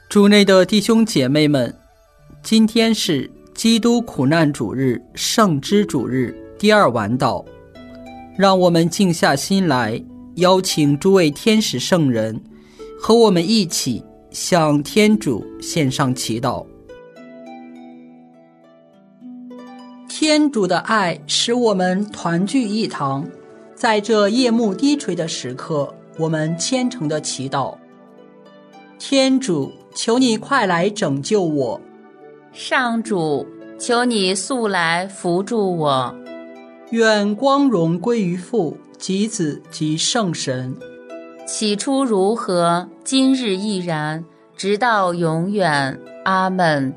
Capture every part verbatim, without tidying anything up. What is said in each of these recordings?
主内的弟兄姐妹们，今天是基督苦难主日圣之主日第二晚祷，让我们静下心来，邀请诸位天使圣人和我们一起向天主献上祈祷。天主的爱使我们团聚一堂，在这夜幕低垂的时刻，我们虔诚的祈祷。天主，求你快来拯救我。 上主，求你速来扶助我。 愿光荣归于父及子及圣神。 起初如何，今日亦然，直到永远。阿们。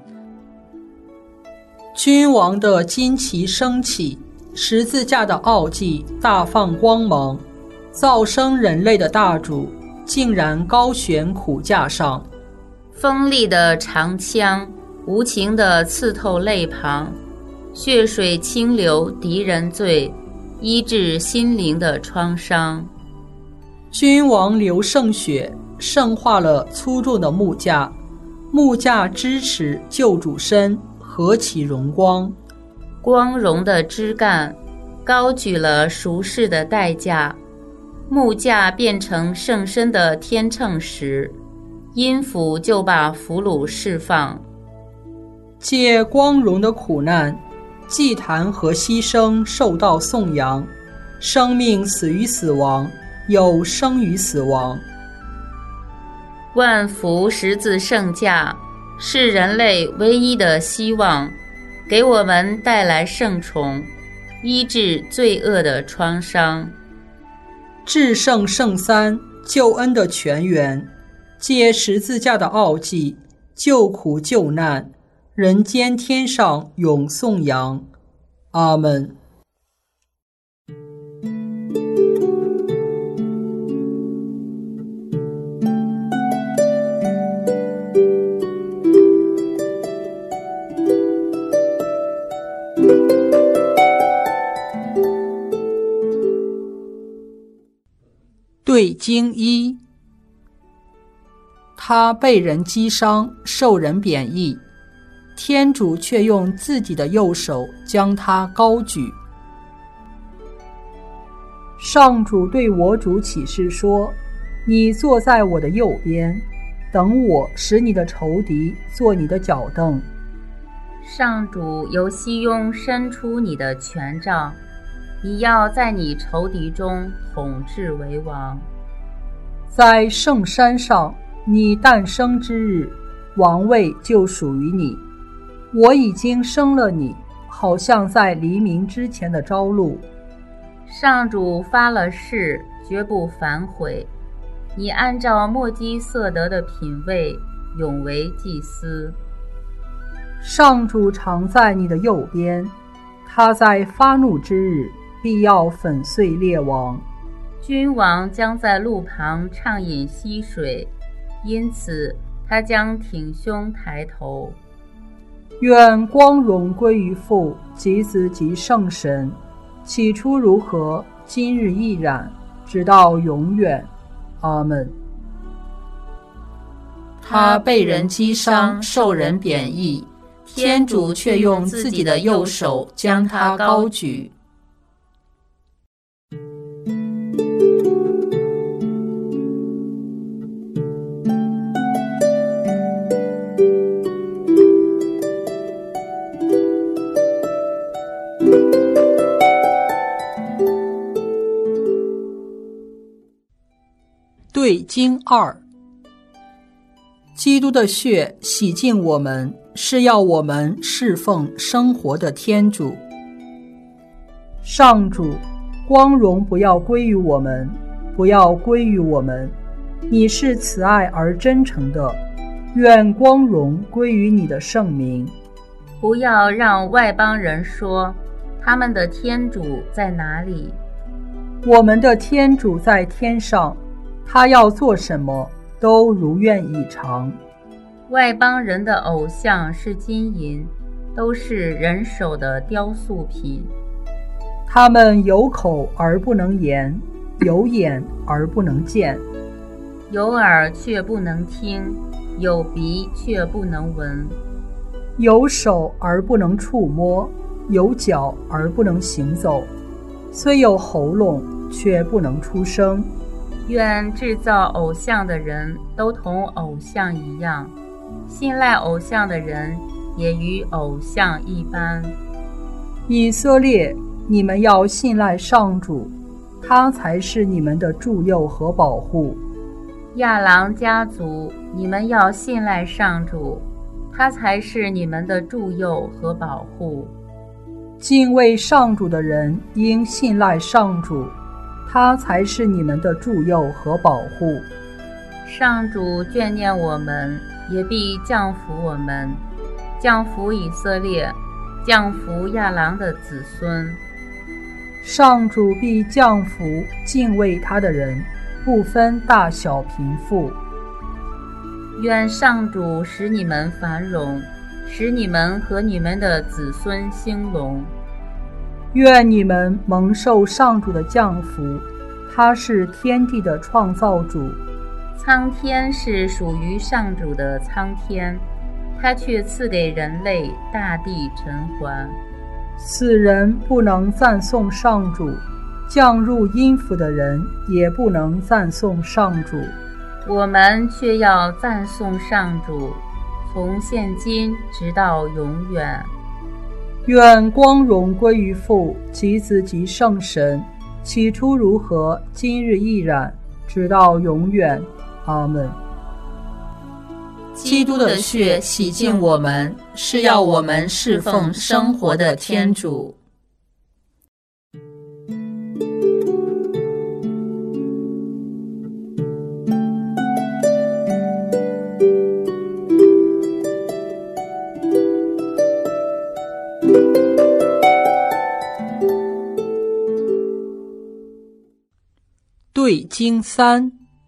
君王的旌旗升起，十字架的奥迹大放光芒，造生人类的大主竟然高悬苦架上。 锋利的长枪无情地刺透肋旁，血水清流敌人罪，医治心灵的创伤。 君王流圣血，圣化了粗重的木架，木架支持救主身，何其荣光！ 光荣的枝干高举了赎世的代价，木架变成圣身的天秤时，阴府就把俘虏释放。 借光荣的苦难，祭坛和牺牲受到颂扬，生命死于死亡，又生于死亡。 万福十字圣架是人类唯一的希望，给我们带来圣宠，医治罪恶的创伤。 至圣圣三，救恩的泉源，借十字架的奥迹，救苦救难，人间天上永颂扬。阿们。对经一，他被人击伤，受人贬义，天主却用自己的右手将他高举。上主对我主起誓说，你坐在我的右边，等我使你的仇敌做你的脚凳。 上主由西雍伸出你的权杖，你要在你仇敌中统治为王。 在圣山上，你诞生之日，王位就属于你。我已经生了你，好像在黎明之前的朝露。 上主发了誓，绝不反悔。你按照莫基瑟德的品位，永为祭司。 上主常在你的右边，他在发怒之日必要粉碎列王。 君王将在路旁畅饮溪水，因此他将挺胸抬头。 愿光荣归于父及子及圣神，起初如何，今日亦然，直到永远。阿们。 他被人击伤，受人贬义，天主却用自己的右手将他高举。 对经二，基督的血洗净我们，是要我们侍奉生活的天主。上主，光荣不要归于我们，不要归于我们，你是慈爱而真诚的，愿光荣归于你的圣名。 不要让外邦人说，他们的天主在哪里？ 我们的天主在天上，他要做什么都如愿以偿。 外邦人的偶像是金银，都是人手的雕塑品。 他们有口而不能言，有眼而不能见， 有耳却不能听， 有鼻却不能闻， 有手而不能触摸，有脚而不能行走，虽有喉咙却不能出声。 愿制造偶像的人都同偶像一样，信赖偶像的人也与偶像一般。 以色列，你们要信赖上主，他才是你们的助佑和保护。 亚郎家族，你们要信赖上主，他才是你们的助佑和保护。 敬畏上主的人应信赖上主，他才是你们的助佑和保护。 上主眷念我们，也必降福我们，降福以色列，降福亚郎的子孙。 上主必降福敬畏他的人，不分大小贫富。 愿上主使你们繁荣，使你们和你们的子孙兴隆。 愿你们蒙受上主的降福，他是天地的创造主。 苍天是属于上主的苍天，他却赐给人类大地尘寰。 死人不能赞颂上主，降入阴府的人也不能赞颂上主。 我们却要赞颂上主，从现今直到永远。 愿光荣归于父及子及圣神，起初如何，今日亦然，直到永远。阿们。 基督的血洗净我们，是要我们侍奉生活的天主。 对经三，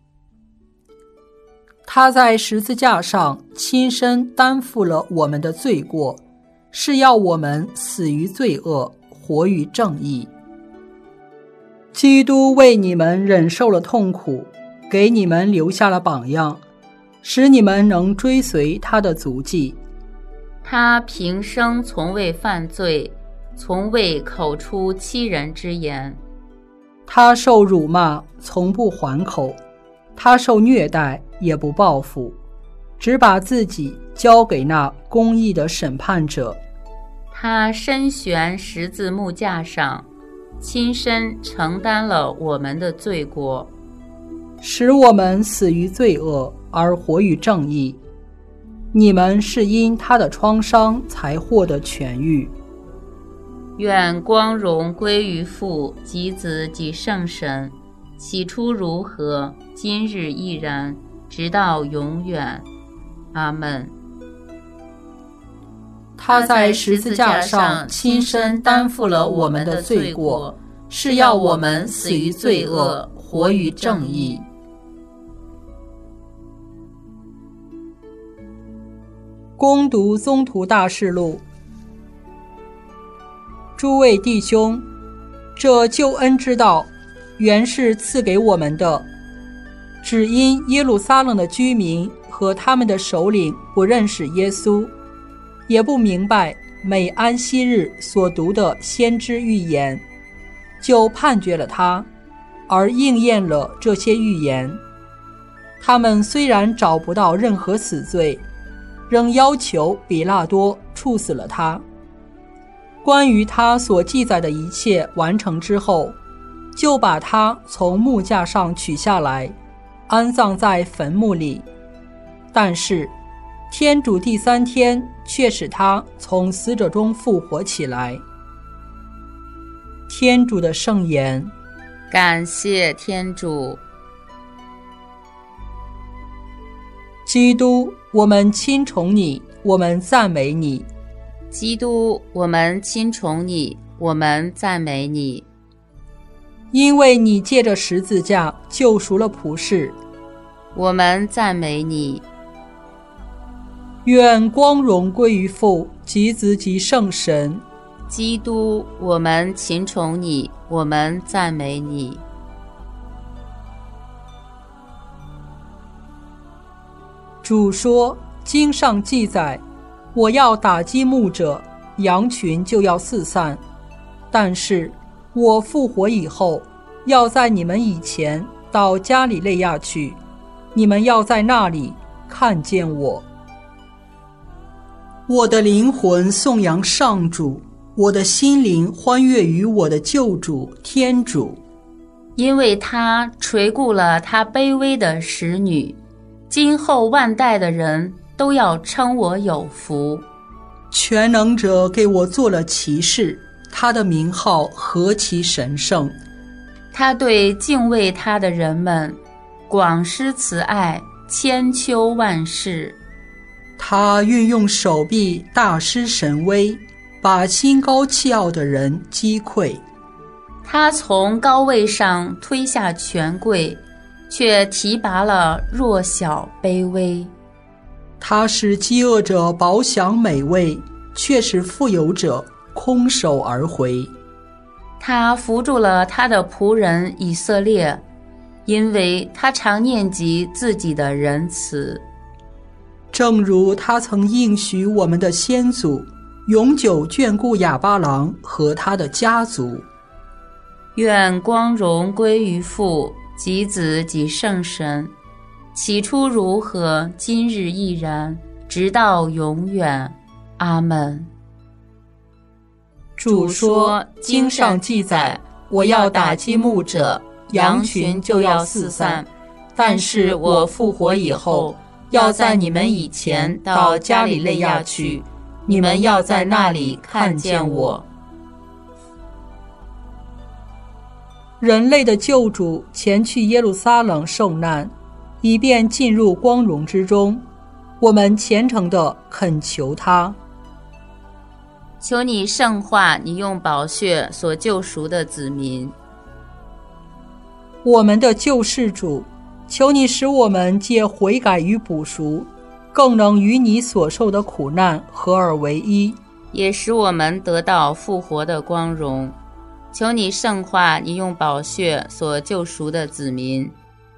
他在十字架上亲身担负了我们的罪过，是要我们死于罪恶，活于正义。基督为你们忍受了痛苦，给你们留下了榜样，使你们能追随他的足迹。 他平生从未犯罪，从未口出欺人之言。 他受辱骂，从不还口；他受虐待，也不报复，只把自己交给那公义的审判者。 他身悬十字木架上，亲身承担了我们的罪过， 使我们死于罪恶，而活于正义。你们是因他的创伤才获得痊愈。 愿光荣归于父及子及圣神，起初如何，今日亦然，直到永远。阿们。 他在十字架上亲身担负了我们的罪过，是要我们死于罪恶，活于正义。 恭读宗徒大事录。诸位弟兄，这救恩之道原是赐给我们的，只因耶路撒冷的居民和他们的首领不认识耶稣，也不明白每安息日所读的先知预言，就判决了他，而应验了这些预言。他们虽然找不到任何死罪，仍要求比拉多处死了他。关于他所记载的一切完成之后，就把他从木架上取下来，安葬在坟墓里。但是天主第三天却使他从死者中复活起来。天主的圣言。 感谢天主。 基督，我们亲崇你，我们赞美你。 基督，我们亲崇你，我们赞美你。 因为你借着十字架救赎了普世， 我们赞美你。 愿光荣归于父及子及圣神。 基督，我们亲崇你，我们赞美你。 主说，经上记载，我要打击牧者，羊群就要四散。但是我复活以后，要在你们以前到加里肋亚去，你们要在那里看见我。我的灵魂颂扬上主，我的心灵欢悦于我的救主天主， 因为他垂顾了他卑微的使女，今后万代的人都要称我有福。 全能者给我做了骑士，他的名号何其神圣！ 他对敬畏他的人们广施慈爱，千秋万世。 他运用手臂大施神威，把心高气傲的人击溃。 他从高位上推下权贵，却提拔了弱小卑微。 他使饥饿者饱享美味，却使富有者空手而回。 他扶助了他的仆人以色列，因为他常念及自己的仁慈。 正如他曾应许我们的先祖，永久眷顾亚巴郎和他的家族。 愿光荣归于父及子及圣神，起初如何，今日亦然，直到永远。阿们。 主说，经上记载，我要打击牧者，羊群就要四散。但是我复活以后，要在你们以前到加里肋亚去，你们要在那里看见我。 人类的救主前去耶路撒冷受难，以便进入光荣之中。我们虔诚地恳求他。 求你圣化你用宝血所救赎的子民。 我们的救世主，求你使我们借悔改与补赎，更能与你所受的苦难合而为一， 也使我们得到复活的光荣。求你圣化你用宝血所救赎的子民。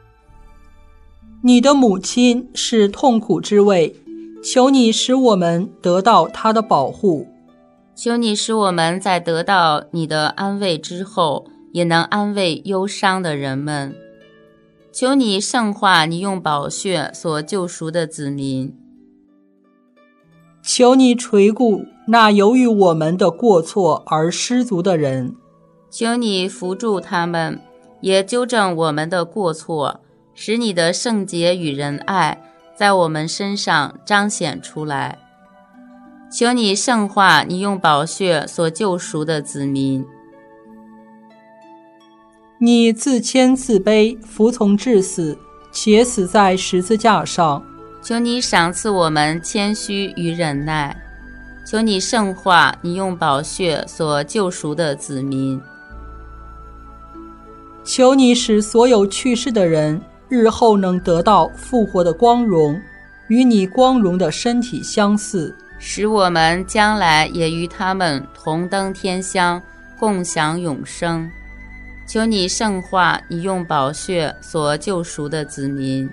你的母亲是痛苦之味，求你使我们得到她的保护。 求你使我们在得到你的安慰之后，也能安慰忧伤的人们。求你圣化你用宝血所救赎的子民。 求你垂顾那由于我们的过错而失足的人。 求你扶助他们，也纠正我们的过错，使你的圣洁与仁爱在我们身上彰显出来。求你圣化你用宝血所救赎的子民。 你自谦自卑，服从至死，且死在十字架上。 求你赏赐我们谦虚与忍耐。求你圣化你用宝血所救赎的子民。 求你使所有去世的人日后能得到复活的光荣，与你光荣的身体相似， 使我们将来也与他们同登天乡，共享永生。求你圣化你用宝血所救赎的子民。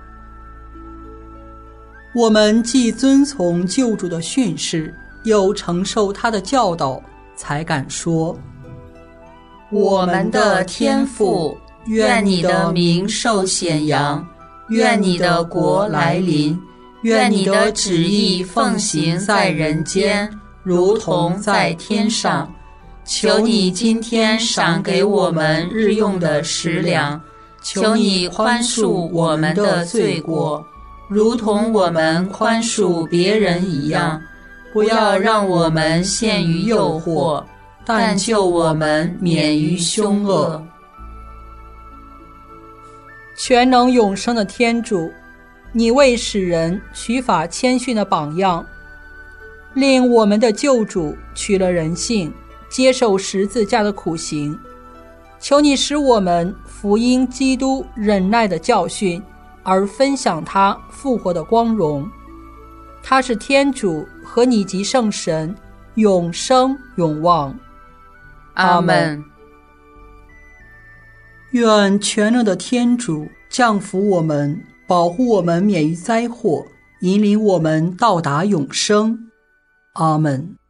我们既遵从救主的训示，又承受他的教导，才敢说： 我们的天父，愿你的名受显扬，愿你的国来临，愿你的旨意奉行在人间，如同在天上。求你今天赏给我们日用的食粮，求你宽恕我们的罪过，如同我们宽恕别人一样。不要让我们陷于诱惑，但救我们免于凶恶。 全能永生的天主，你为使人许法谦逊的榜样，令我们的救主取了人性，接受十字架的苦刑。求你使我们福音基督忍耐的教训，而分享他复活的光荣。他是天主，和你及圣神，永生永望。 阿们。 愿全能的天主降福我们，保保护我们免于灾祸，引领我们到达永生。阿们。